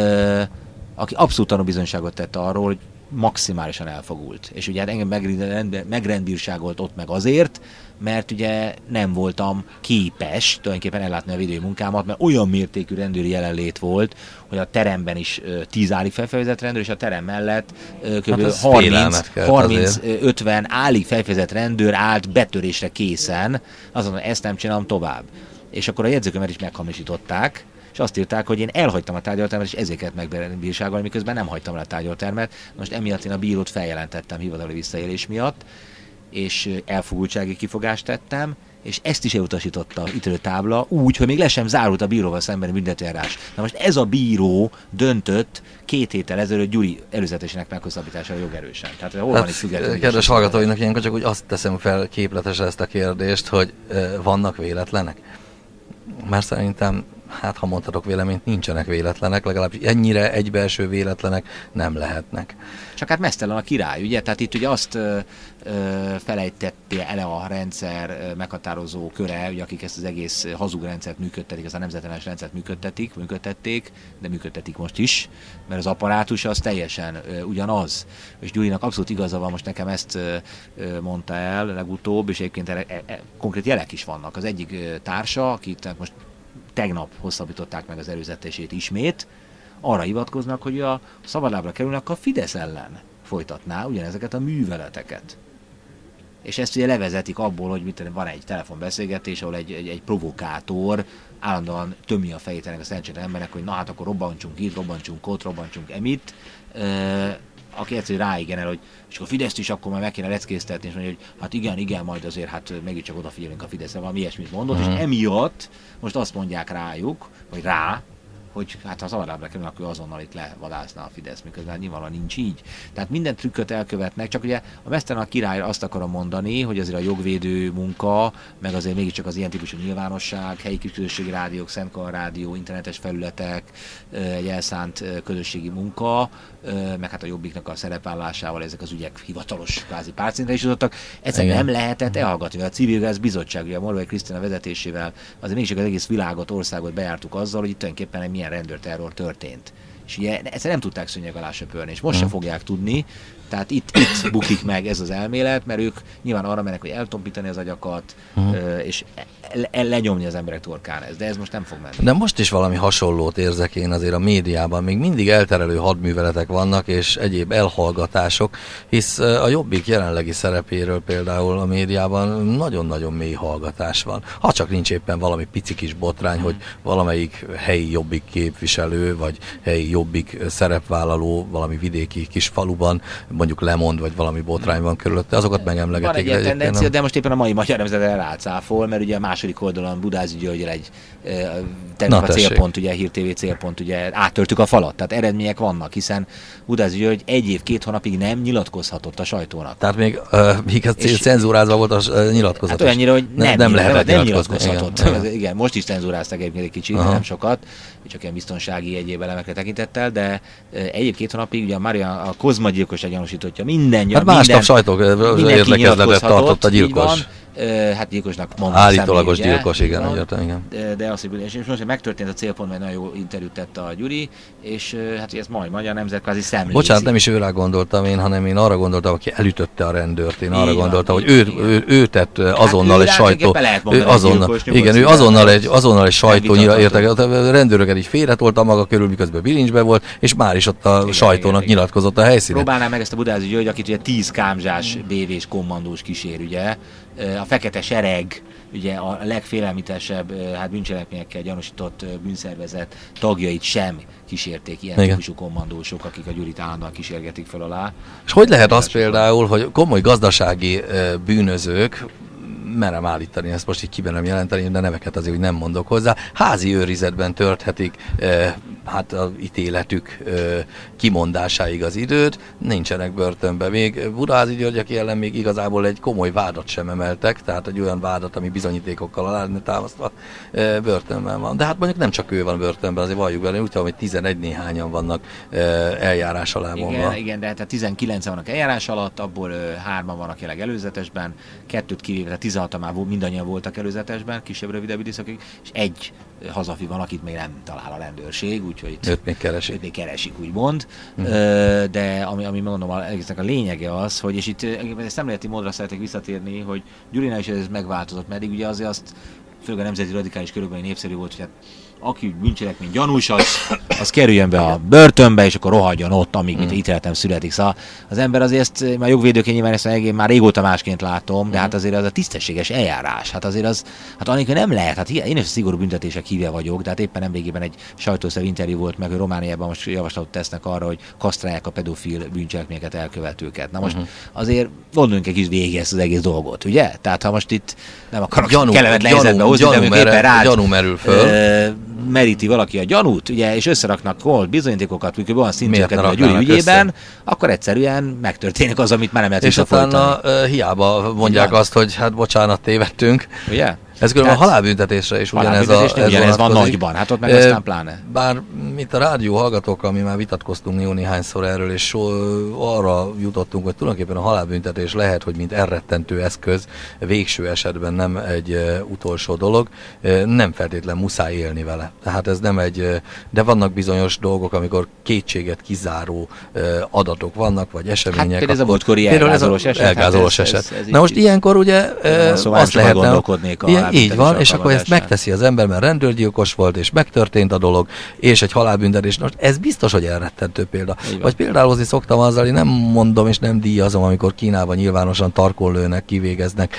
aki abszolút tanúbizonyságot tett arról, hogy maximálisan elfogult. És ugye hát engem megrendbírságolt ott meg azért, mert ugye nem voltam képes tulajdonképpen ellátni a védői munkámat, mert olyan mértékű rendőri jelenlét volt, hogy a teremben is 10 állig felfedezett rendőr, és a terem mellett kb. 30-50 állig felfedezett rendőr állt betörésre készen, azon ezt nem csinálom tovább. És akkor a jegyzőkönyvet is meghamisították, és azt írták, hogy én elhagytam a tárgyalótermet, és ezért kellett megbíróságolni, miközben nem hagytam el a tárgyalótermet. Most emiatt én a bírót feljelentettem hivatali visszaélés miatt, és elfogultsági kifogást tettem, és ezt is elutasította a ítélőtábla úgy, hogy még le sem zárult a bíróval szembeni büntetőeljárás. Na most ez a bíró döntött 2 héttel ezelőtt Gyuri előzetesének meghosszabbítására jogerősen. Tehát hol van itt függetlenül? Kedves hallgatóinak, ilyenkor csak úgy azt teszem fel képletesre ezt a kérdést, hogy vannak véletlenek? Mert szerintem, hát ha mondhatok véleményt, nincsenek véletlenek, legalábbis ennyire egybeeső véletlenek nem lehetnek. Csak hát meztelen a király, ugye? Tehát itt ugye azt felejtette el a rendszer meghatározó köre, ugye, akik ezt az egész hazug rendszert működtetik, ezt a nemzetellenes rendszert működtették, de működtetik most is, mert az apparátus az teljesen ugyanaz. És Gyurinak abszolút igaza van, most nekem ezt mondta el legutóbb, és egyébként konkrét jelek is vannak. Az egyik társa, akit most tegnap hosszabbították meg az előzetesét ismét, arra hivatkoznak, hogy a szabadlábra kerülnek, a Fidesz ellen folytatná ugyanezeket a műveleteket. És ezt ugye levezetik abból, hogy van egy telefonbeszélgetés, ahol egy provokátor állandóan tömi a fejét ennek a szerencsétlen embernek, hogy na hát akkor robbantsunk itt, robbantsunk ott, robbantsunk emitt, aki egyszerűen ráigenel, hogy és akkor a Fideszt is akkor már meg kéne leckéztetni, és mondja, hogy hát igen, majd azért hát megint csak odafigyelünk a Fideszre, valami ilyesmit mondott, és emiatt most azt mondják rájuk, vagy rá, hogy hát ha szabadlábra kerül, akkor azonnal itt levadászna a Fidesz, miközben nyilvánvalóan nincs így. Tehát minden trükköt elkövetnek, csak ugye a mesztelen a király azt akarom mondani, hogy azért a jogvédő munka, meg azért mégiscsak az ilyen típusú nyilvánosság, helyi közösségi rádiók, Szentkar rádió, internetes felületek, egy elszánt közösségi munka, meg hát a Jobbiknak a szerepvállásával ezek az ügyek hivatalos kvázi pártszintre is jutottak. Egyszerűen nem lehetett elhallgatni. A Civil Gáz Bizottság, ugye a Morvai Krisztina vezetésével azért mégiscsak az egész világot, országot bejártuk azzal, hogy itt tulajdonképpen milyen rendőrterror történt. És ugye egyszerűen nem tudták szőnyeg alá söpörni, és most se fogják tudni. Tehát itt bukik meg ez az elmélet, mert ők nyilván arra mennek, hogy eltompítani az agyakat, és lenyomni az emberek torkán ez, de ez most nem fog menni. De most is valami hasonlót érzek én azért a médiában, még mindig elterelő hadműveletek vannak, és egyéb elhallgatások, hisz a Jobbik jelenlegi szerepéről például a médiában nagyon-nagyon mély hallgatás van. Ha csak nincs éppen valami pici kis botrány, hogy valamelyik helyi Jobbik képviselő, vagy helyi Jobbik szerepvállaló valami vidéki kis faluban mondjuk lemond, vagy valami botrány van körülötte, azokat megemlegetik. Van egy ilyen tendencia, de most éppen a mai Magyar Nemzetre rácáfol, mert ugye a második oldalon Budázi Györgyel egy tegnap a célpont, ugye a Hír TV célpont, ugye áttörtük a falat, tehát eredmények vannak, hiszen Budázi György 1 év 2 hónapig nem nyilatkozhatott a sajtónak. Tehát még cenzúrázva volt a nyilatkozat. Hát olyannyira, hogy nem lehetett nyilatkozhatott. Igen, most is cenzúrázták egyébként egy kicsit, nem sokat, csak ilyen biztonsági egyéb elemekre tekintettel, de 1 év 2 hónapig ugye a Kozma gyilkos gyanúsítottja minden. Hát másnap sajtók érdekezletet tartott a gyilkos. Hát gyilkosnak mondom. Állítólagos gyilkos, igen. De azt, és most, hogy megtörtént a célpont, mert nagyon jó interjút tett a Gyuri, és hát ezt majd Magyar Nemzet kvázi szemlézi. Bocsánat, nem is őrá gondoltam én, hanem én arra gondoltam, aki elütötte a rendőrt. Én arra gondoltam, hogy ő tett azonnal egy sajtó. Ő azonnal egy sajtó a rendőröket így félretolta maga körül, miközben bilincsbe volt, és már is ott a sajtónak nyilatkozott a helyszínen. Próbálnám meg ezt a Budázi György, akit ugye 10 kámzsás BV-s kommandós kísér, ugye. A fekete sereg, ugye a legfélelmetesebb bűncselekményekkel gyanúsított bűnszervezet tagjait sem kísérték ilyen típusú kommandósok, akik a Gyurit állandóan kísérgetik fel alá. És hogy lehet az például, hogy komoly gazdasági bűnözők, merem állítani, ezt most így kimerem jelenteni, de neveket azért úgy nem mondok hozzá, házi őrizetben tölthetik hát az ítéletük kimondásáig az időt, nincsenek börtönben. Még Budázi György, aki ellen még igazából egy komoly vádat sem emeltek, tehát egy olyan vádat, ami bizonyítékokkal alá lenne támasztva, börtönben van. De hát mondjuk nem csak ő van börtönben, azért valljuk bele, úgy tudom, hogy 11 néhányan vannak eljárás alá vonva. Igen, de hát 19 vannak eljárás alatt, abból 3-an vannak jelenleg előzetesben, 2 kivéve, tehát 16-an már mindannyian voltak előzetesben, kisebb, rövidebb időszakig, és egy hazafi van, akit még nem talál a rendőrség, úgyhogy őt még keresik, úgymond. De ami mondom, egésznek a lényege az, hogy, és itt ezt szemléleti módra szeretek visszatérni, hogy Gyurinál is ez megváltozott, mert ugye azért azt, főleg a nemzeti radikális körökben népszerű volt, hogy hát aki bűncselekmény gyanús, az kerüljön be a börtönbe, és akkor rohadjon ott, amíg ítéletem születik. Szóval az ember azért ezt, már jogvédőként nyilván ezt már régóta másként látom, de hát azért az a tisztességes eljárás. Hát azért az, hát annélkül nem lehet. Hát én is a szigorú büntetések híve vagyok, de hát éppen nemrégiben egy sajtószerű interjú volt meg, hogy Romániában most javaslatot tesznek arra, hogy kasztrálják a pedofil bűncselekményeket elkövetőket. Na most azért gondoljunk egy kis végig ezt az egész dolgot, ugye? Tehát ha most itt nem akarok kellemetlen helyzetbe hozni, de éppen rád gyanú merül föl. Meríti valaki a gyanút, ugye, és összeraknak holt bizonyítékokat, mikor olyan szintűeket, mint a Gyuri ügyében, akkor egyszerűen megtörténik az, amit már nem lehet visszafolytani. És utána hiába mondják azt, hogy hát bocsánat, tévedtünk. Ugye? Ez különben a halálbüntetésre is ugyanez van nagyban, hát ott meg aztán pláne. Bár mint a rádió hallgatókkal mi már vitatkoztunk jó néhányszor erről, és arra jutottunk, hogy tulajdonképpen a halálbüntetés lehet, hogy mint elrettentő eszköz, végső esetben nem egy utolsó dolog, nem feltétlen muszáj élni vele. Tehát ez nem de vannak bizonyos dolgok, amikor kétséget kizáró adatok vannak, vagy események. Hát ez a múltkori elgázolós eset. Elgázolós eset. Na most ilyenkor ugye szóval azt lehetne... Így van, és akkor ezt megteszi az ember, mert rendőrgyilkos volt, és megtörtént a dolog, és egy halálbüntetés. Most ez biztos, hogy elrettentő példa. Vagy példálózni szoktam azzal, hogy nem mondom és nem díjazom, amikor Kínában nyilvánosan tarkon lőnek, kivégeznek,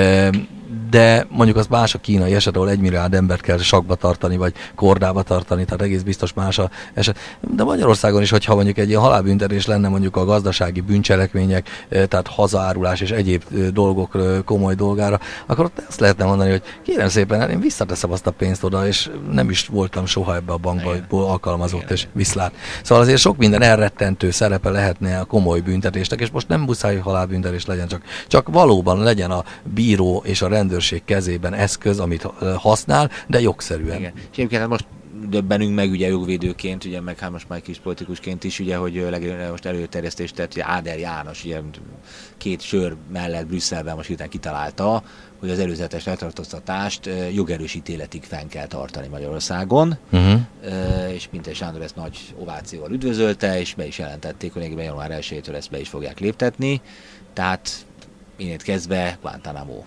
de mondjuk az más a kínai eset, ahol 1 milliárd embert kell sakba tartani, vagy kordába tartani, tehát egész biztos más a eset. De Magyarországon is, hogyha mondjuk egy ilyen halálbüntetés lenne mondjuk a gazdasági bűncselekmények, tehát hazaárulás és egyéb dolgok komoly dolgára, akkor ott azt lehetne mondani, hogy kérem szépen, én visszateszem azt a pénzt oda, és nem is voltam soha ebbe a bankba, hogy alkalmazott, és viszlát. Szóval azért sok minden elrettentő szerepe lehetne a komoly büntetésnek, és most nem muszáj, hogy halálbüntetés legyen, csak valóban legyen a bíró és a rendőrség kezében eszköz, amit használ, de jogszerűen. Igen. És egyébként most döbbenünk meg ugye jogvédőként, ugye meg hát most már kis politikusként is, ugye, hogy most előterjesztést tett, ugye Áder János, ugye 2 sör mellett Brüsszelben most hirtelen kitalálta, hogy az előzetes letartóztatást jogerős ítéletig fenn kell tartani Magyarországon, és Pintér Sándor ezt nagy ovációval üdvözölte, és be is jelentették, hogy január 1-től ezt be is fogják léptetni, tehát innét kezdve Guantánamo.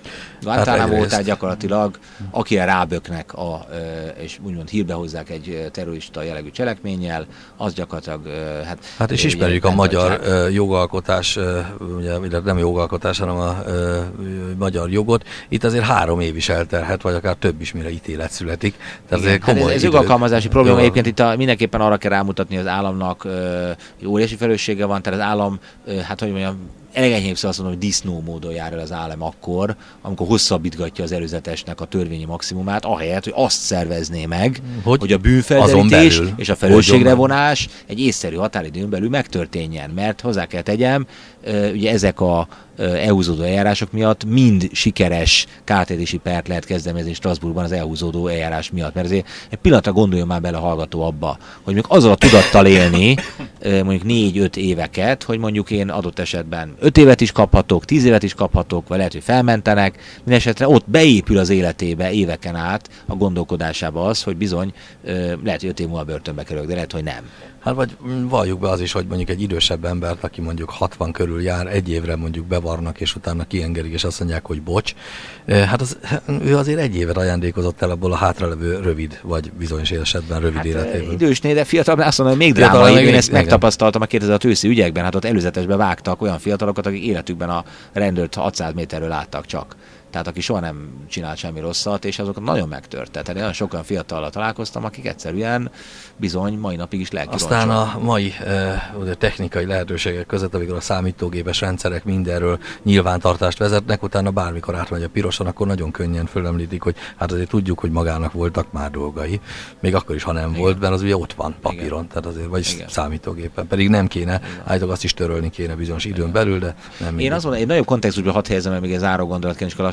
Tehát gyakorlatilag, akire ráböknek, és úgymond hírbe hozzák egy terrorista jellegű cselekménnyel, az gyakorlatilag... Hát és ismerjük a magyar jogalkotás, ugye nem jogalkotás, hanem a magyar jogot. Itt azért 3 év is elterhet, vagy akár több is, mire ítélet születik. Tehát ez jogalkalmazási probléma. Egyébként itt mindenképpen arra kell rámutatni, az államnak óriási felelőssége van, tehát az állam, hát hogy mondjam, enyhébb szóval azt mondom, hogy disznó módon jár el az állam akkor, amikor hosszabbítgatja az előzetesnek a törvényi maximumát, ahelyett, hogy azt szervezné meg, hogy a bűnfelderítés és a felelősségre vonás egy észszerű határidőn belül megtörténjen. Mert hozzá kell tegyem, ugye ezek a elhúzódó eljárások miatt mind sikeres kártérítési pert lehet kezdeményezni Strasbourgban az elhúzódó eljárás miatt. Mert azért egy pillanatra gondoljon már bele a hallgató abba, hogy mondjuk azzal a tudattal élni mondjuk 4-5 éveket, hogy mondjuk én adott esetben 5 évet is kaphatok, 10 évet is kaphatok, vagy lehet, hogy felmentenek, mindesetre ott beépül az életébe éveken át a gondolkodásába az, hogy bizony lehet, hogy 5 év múlva börtönbe kerülök, de lehet, hogy nem. Hát vagy valljuk be az is, hogy mondjuk egy idősebb embert, aki mondjuk 60 körül jár, 1 évre mondjuk bevarnak, és utána kiengedik, és azt mondják, hogy bocs. Hát ő azért 1 évet ajándékozott el abból a hátralevő rövid, vagy bizonyos esetben rövid életéből. Idősnél, de fiatal, azt mondom, hogy még drámai. Én ezt megtapasztaltam a 2000 őszi ügyekben, hát ott előzetesbe vágtak olyan fiatalokat, akik életükben a rendőrt 600 méterről láttak csak. Tehát aki soha nem csinált semmi rosszat, és azokat nagyon megtörte. Tehát nagyon sokan fiatallal találkoztam, akik egyszerűen bizony mai napig is lelkironcsolnak. Aztán a mai technikai lehetőségek között, amikor a számítógépes rendszerek mindenről nyilvántartást vezetnek, utána bármikor átmegy a piroson, akkor nagyon könnyen fölemlítik, hogy hát azért tudjuk, hogy magának voltak már dolgai. Még akkor is, ha nem volt, mert az ugye ott van papíron, tehát azért, vagyis számítógépen. Pedig nem kéne, állítólag azt is törölni kéne bizonyos időn belül, de nem. Én azt mondom, egy nagyobb kontextusban hadd helyezem el még egy záró gondolatként, és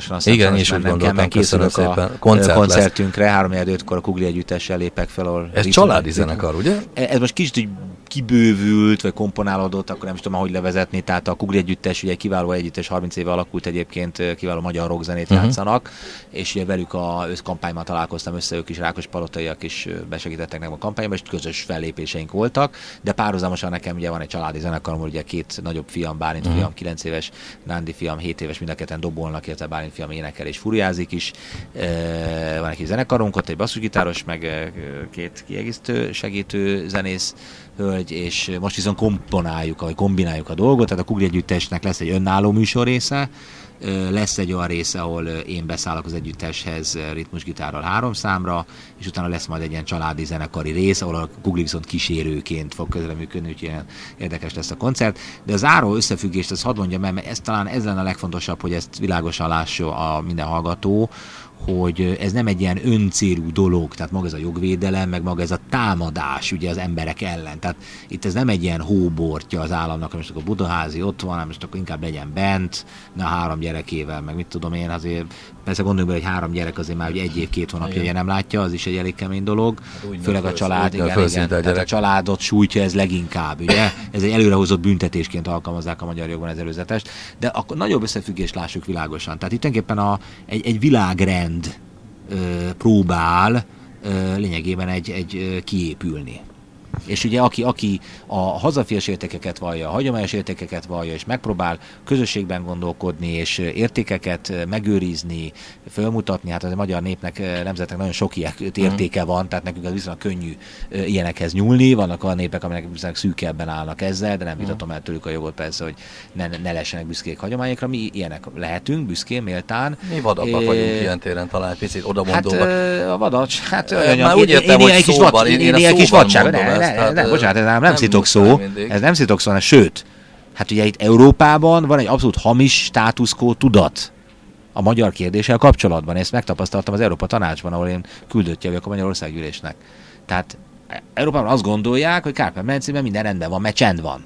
hamarosan aztán igen, és úgy gondoltam, készülök a koncertünkre, 3-5-kor a Kugli együttessel lépek fel. Ahol ez családi zenekar, ugye? Ez most kicsit úgy kibővült, vagy komponálódott, akkor nem is tudom, ahogy levezetni. Tehát a Kugli együttes, ugye egy kiváló együttes, 30 éve alakult egyébként, kiváló magyar rockzenét játszanak, és ugye velük a összkampányban találkoztam össze, ők is rákospalotaiak is besegítettek nekem a kampányban, és közös fellépéseink voltak, de párhuzamosan nekem ugye van egy családi zenekarom, ugye 2 nagyobb fiam, Bálint fiam, 9 éves, Nándi fiam, 7 éves, mind a ketten dobolnak, illetve Bálint fiam énekel és furiázik is. Van egy zenekarunk, ott egy basszusgitáros, meg 2 kiegészítő, segítő zenész hölgy, és most viszont kombináljuk a dolgot, tehát a Kugli együttesnek lesz egy önálló műsor része, lesz egy olyan része, ahol én beszállok az együtteshez ritmusgitárral 3 számra, és utána lesz majd egy ilyen családi zenekari rész, ahol a Kugli viszont kísérőként fog közreműködni, úgyhogy ilyen érdekes lesz a koncert. De a záró összefüggést azt hadd mondjam, mert talán ez lenne a legfontosabb, hogy ezt világosan lássa a minden hallgató, hogy ez nem egy ilyen öncélú dolog, tehát maga ez a jogvédelem, meg maga ez a támadás ugye az emberek ellen. Tehát itt ez nem egy ilyen hóbortja az államnak, hogy most akkor Budaházi ott van, most akkor inkább legyen bent, a 3 gyerekével, meg mit tudom én, azért persze gondoljuk bele, hogy 3 gyerek azért már ugye 1 év 2 hónapja ugye nem látja, az is egy elég kemény dolog. Hát főleg a család, igen, tehát a családot sújtja ez leginkább, ugye? Ez egy előrehozott büntetésként alkalmazzák a magyar jogban az előzetest, de akkor nagyobb összefüggést lássuk világosan. Tehát itt tulajdonképpen egy világrend próbál lényegében egy kiépülni. És ugye aki a hazafias értékeket vallja, a hagyományos értékeket vallja, és megpróbál közösségben gondolkodni, és értékeket megőrizni, fölmutatni, hát az a magyar népnek, nemzetnek nagyon sok ilyen értéke van, tehát nekünk az viszonylag könnyű ilyenekhez nyúlni. Vannak olyan népek, amelyek viszonylag szűkebben állnak ezzel, de nem vitatom el tőlük a jogot persze, hogy ne lessenek büszkék hagyományokra. Mi ilyenek lehetünk, büszkén, méltán. Mi vadabbak vagyunk ilyen téren, talán picit odamondóbbak. Hát a vadacs, már úgy értem, hogy szóban, én a szóban mondom ezt. Bocsánat, ez nem szitokszó, ez nem szitokszó, sőt, hát ugye itt Európában van egy abszolút hamis státuszkó tudat a magyar kérdéssel kapcsolatban. Ezt megtapasztaltam az Európa Tanácsban, ahol én küldöttje vagyok a Magyarországgyűlésnek. Tehát Európában azt gondolják, hogy Kárpát-medencében minden rendben van, mert csend van.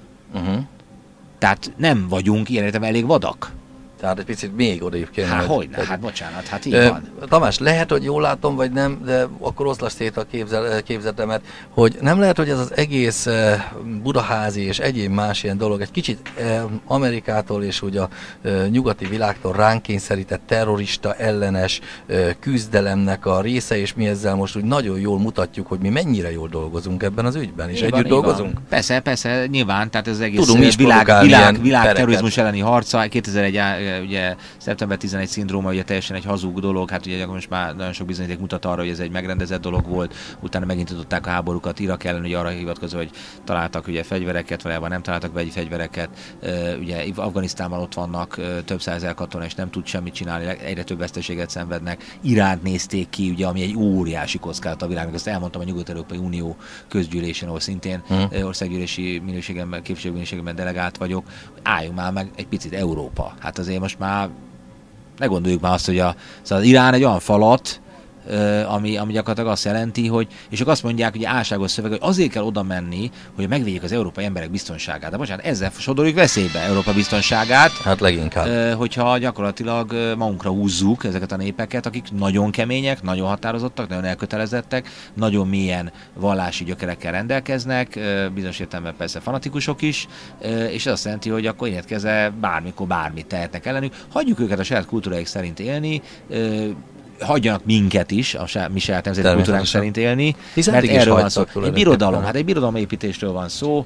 Tehát nem vagyunk ilyen értelemben elég vadak. Tehát egy picit még odébb kéne. Hát hogyne, hát bocsánat, hát így van. Tamás, lehet, hogy jól látom, vagy nem, de akkor oszlass szét a képzetemet, hogy nem lehet, hogy ez az egész budaházi és egyéb más ilyen dolog egy kicsit Amerikától és úgy a nyugati világtól ránk kényszerített terrorista ellenes küzdelemnek a része, és mi ezzel most úgy nagyon jól mutatjuk, hogy mi mennyire jól dolgozunk ebben az ügyben, és együtt dolgozunk? Persze, nyilván, tehát ez az egész világ terrorizmus elleni harca, 2001 ugye szeptember 11 szindróma ugye teljesen egy hazug dolog, hát ugye most már nagyon sok bizonyíték mutat arra, hogy ez egy megrendezett dolog volt, utána megindították a háborúkat Irak ellen, ugye arra hivatkozva, hogy találtak ugye fegyvereket, valójában nem találtak vegyi fegyvereket, ugye Afganisztánban ott vannak több százezer katona, és nem tud semmit csinálni, egyre több veszteséget szenvednek. Iránt nézték ki, ugye, ami egy óriási kockázat a világnak, ezt elmondtam a Nyugat-Európai Unió közgyűlésén, ahol szintén országgyűlési minőségemben, képviselőminőségemben delegált vagyok. Álljunk már meg egy picit Európa. Hát azért most már ne gondoljuk már azt, hogy szóval Irán egy olyan falat, ami gyakorlatilag azt jelenti, hogy, és ők azt mondják, hogy álságos szöveg, hogy azért kell oda menni, hogy megvédjék az európai emberek biztonságát. De bocsánat, ezzel sodorjuk veszélybe Európa biztonságát. Hát leginkább. Hogyha gyakorlatilag magunkra húzzuk ezeket a népeket, akik nagyon kemények, nagyon határozottak, nagyon elkötelezettek, nagyon mélyen vallási gyökerekkel rendelkeznek, bizonyos értelemben persze fanatikusok is, és ez azt jelenti, hogy akkor érkezve bármikor bármit tehetnek ellenük. Hagyjuk őket a saját kultúráik szerint élni, hagyjanak minket is, mi saját nemzeti kultúránk szerint élni, mert erről van szó. Egy birodalomépítésről van szó,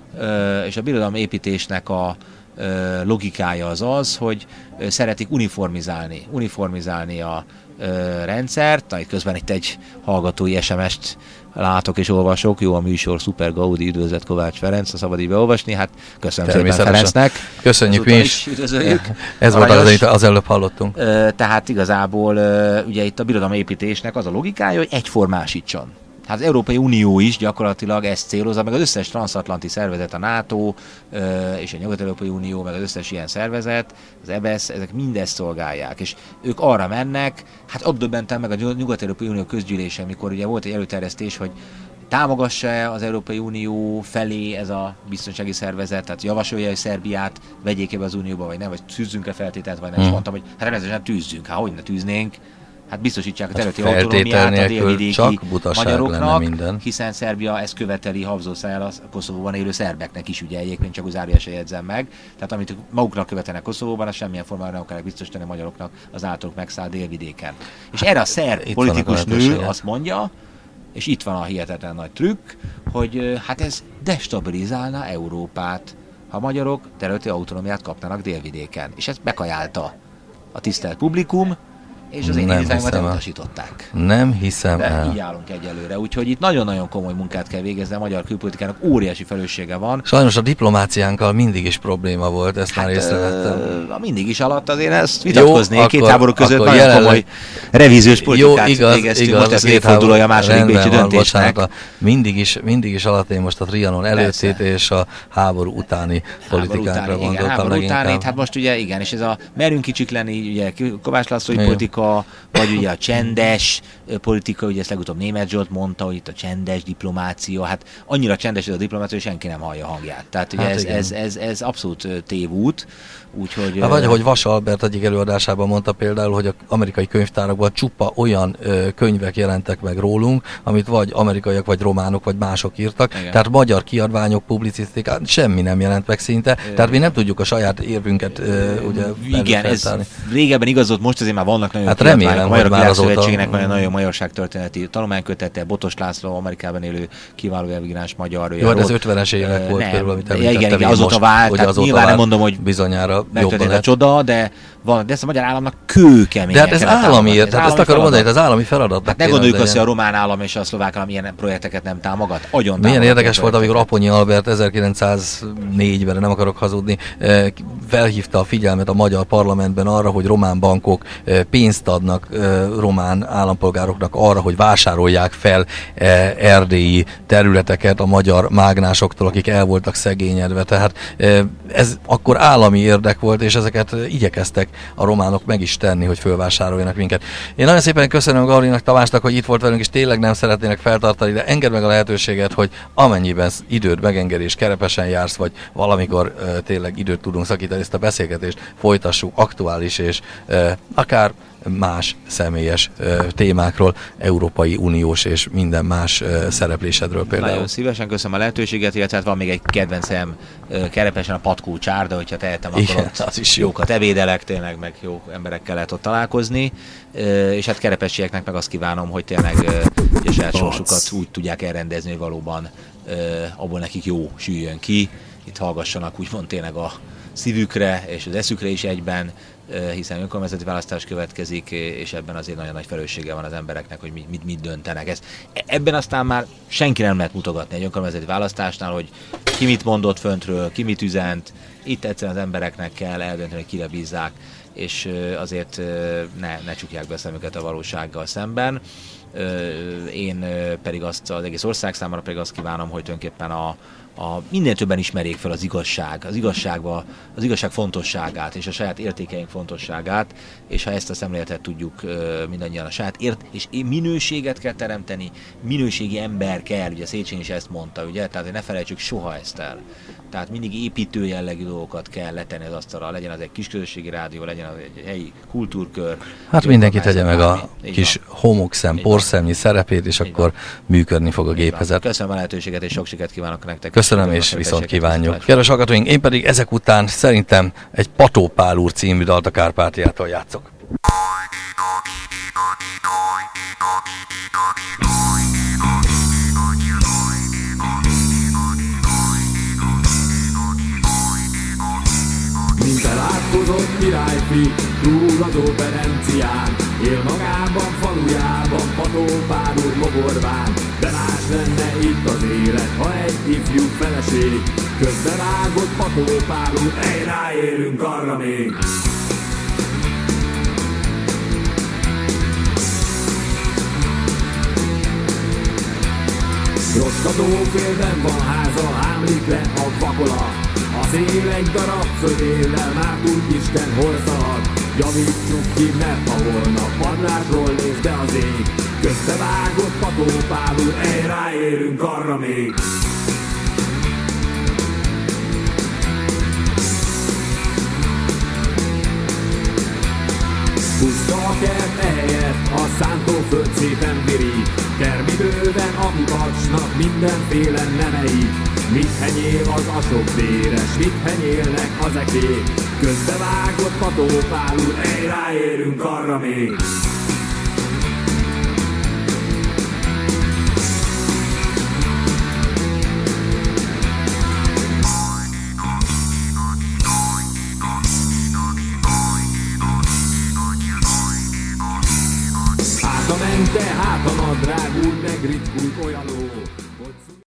és a birodalomépítésnek a logikája az, hogy szeretik uniformizálni a rendszert. Itt közben itt egy hallgatói SMS-t látok és olvasok, jó a műsor, szuper Gaudi, üdvözlet Kovács Ferenc, ha szabad így beolvasni, hát köszönöm szépen Ferencnek. Köszönjük mi is. Ez volt az előbb hallottunk. Tehát igazából ugye itt a birodalomépítésnek az a logikája, hogy egyformásítson. Hát az Európai Unió is gyakorlatilag ezt célozza, meg az összes transatlanti szervezet, a NATO és a Nyugat-Európai Unió, meg az összes ilyen szervezet, az EBS, ezek mindezt szolgálják. És ők arra mennek, hát ott döbbentem meg a Nyugat-Európai Unió közgyűlésen, mikor ugye volt egy előterjesztés, hogy támogassa az Európai Unió felé ez a biztonsági szervezet, tehát javasolja, hogy Szerbiát vegyék ebbe az Unióba, vagy nem, vagy tűzzünk-e feltételt, vagy nem. És mondtam, hogy hát rendesen tűzzünk, hogy ne tűznénk. Hát biztosítsák a területi autonómiát a délvidéki magyaroknak, hiszen Szerbia ezt követeli habzószájjal a Koszovóban élő szerbeknek is, ugye egyébként csak zárójelesen jegyzem meg. Tehát amit maguknak követelnek Koszovóban, az semmilyen formában nem akarják biztosítani a magyaroknak az általuk megszállt délvidéken. És erre a szerb politikus nő azt mondja, és itt van a hihetetlen nagy trükk, hogy hát ez destabilizálna Európát, ha a magyarok területi autonómiát kapnának délvidéken. És ezt bekajálta a tisztelt publikum, és az én indítványomat elutasították. Nem hiszem el. De így állunk egyelőre, úgyhogy itt nagyon-nagyon komoly munkát kell végezni, a magyar külpolitikának óriási felelőssége van. Sajnos a diplomáciánkkal mindig is probléma volt, ezt már észrevettem. Mindig is alatt azért ezt vitatkoznék, két háború között nagyon jelenleg komoly revíziós politikát végeztünk, most ez évfordulója a második bécsi döntésnek. Mindig is alatt én most a Trianon előttét és a háború utáni politikánkra gondoltam háború utáni, hát most ugye igen, és ez a merünk kicsik lenni, ugye Kovács Lászlói politika, vagy ugye a csendes politika, ugye ezt legutóbb Németh Zsolt mondta, hogy itt a csendes diplomácia, hát annyira csendes ez a diplomácia, hogy senki nem hallja hangját. Tehát ugye ez abszolút tévút. Úgyhogy, vagy ahogy Vas Albert egyik előadásában mondta például, hogy az amerikai könyvtárakban csupa olyan könyvek jelentek meg rólunk, amit vagy amerikaiak, vagy románok, vagy mások írtak. Igen. Tehát magyar kiadványok, publicisztikát, semmi nem jelent meg szinte. Tehát mi nem tudjuk a saját érvünket ugye igen, ez régebben igaz volt, most azért már vannak nagyon remélem, a Magyarok Világszövetségének van egy nagyon magyarságtörténeti tanulmányközete, Botos László, Amerikában élő kiváló elmigráns magyar. Jó, ez 50-es évek volt például, amit említettem. Igen, azóta vált, tehát nyilván nem mondom, hogy bizonyára megtörtént a csoda, de ezt a magyar államnak kőkeményen. De hát ez állami, ezt akarom mondani, ez állami feladat. Hát ne gondoljuk azt, hogy a román állam és a szlovák állam ilyen projekteket nem támogat. Milyen érdekes volt, amikor Aponyi Albert 1904-ben, nem akarok hazudni, felhívta a figyelmet a magyar parlamentben arra, hogy román bankok pénzt adnak román állampolgároknak arra, hogy vásárolják fel erdélyi területeket a magyar mágnásoktól, akik el voltak szegényedve. Tehát ez akkor állami érdek volt, és ezeket igyekeztek a románok meg is tenni, hogy fölvásároljanak minket. Én nagyon szépen köszönöm Gaudinak, Tamásnak, hogy itt volt velünk, és tényleg nem szeretnének feltartani, de engedd meg a lehetőséget, hogy amennyiben időt megenged és Kerepesen jársz, vagy valamikor tényleg időt tudunk szakítani, ezt a beszélgetést folytassuk aktuális és akár más személyes témákról, Európai Uniós és minden más szereplésedről például. Nagyon szívesen köszönöm a lehetőséget, illetve hát van még egy kedvencem Kerepesen, a Patkó Csár, de hogyha tehetem, akkor igen, ott is jókat ebédelek, tényleg meg jó emberekkel lehet ott találkozni, és hát kerepesieknek meg azt kívánom, hogy tényleg a saját sorsukat úgy tudják elrendezni, hogy valóban abból nekik jó süljön ki, itt hallgassanak úgymond tényleg a szívükre és az eszükre is egyben, hiszen önkormányzati választás következik, és ebben azért nagyon nagy felelőssége van az embereknek, hogy mit döntenek. Ebben aztán már senki nem lehet mutogatni egy önkormányzati választásnál, hogy ki mit mondott föntről, ki mit üzent. Itt egyszerűen az embereknek kell eldönteni, hogy kire bízzák, és azért ne csukják be szemüket a valósággal szemben. Én pedig azt az egész ország számára pedig azt kívánom, hogy tulajdonképpen minél többen ismerjék fel az igazság fontosságát és a saját értékeink fontosságát, és ha ezt a szemléletet tudjuk mindannyian a saját és minőséget kell teremteni, minőségi ember kell, ugye Széchenyi is ezt mondta, ugye, tehát ne felejtsük soha ezt el. Tehát mindig építő jellegű dolgokat kell letenni az asztalra, legyen az egy kisközösségi rádió, legyen az egy helyi kultúrkör. Hát mindenki tegye meg a kis homokszem, porszemnyi szerepét, és akkor működni fog a gépezet. Köszönöm a lehetőséget, és sok sikert kívánok nektek. Köszönöm, és viszont kívánjuk. Kedves hallgatóink, én pedig ezek után szerintem egy Pató Pál úr című dalt a Kárpátiától játszok. Mint elátkozott királyfi, túlazó Ferencián, él magában, falujában, Pató Pál úr mogorván. De más lenne itt az élet, ha egy ifjú feleség közbevágott Pató Pál úr, ráérünk arra még. Roskadófélben van háza, ámlik le a vakola. A szél egy darab földéllel, már tud Isten hol szalad. Javítsuk ki, mert ha volna padlásról néz be az ég, Közbevágott Patópál úr, ráérünk arra még. Puszta a kert ehelyett, a szántóföld szépen virít. Termi bőven a mukacsnak mindenféle nemei. Mit henyél az a sok véres, mit henyélnek az ekék? Közbevágott Patópál úr, ráérünk arra még. Hát a mente, hát a nadrág, úgy meg ritkult olyan ló, hogy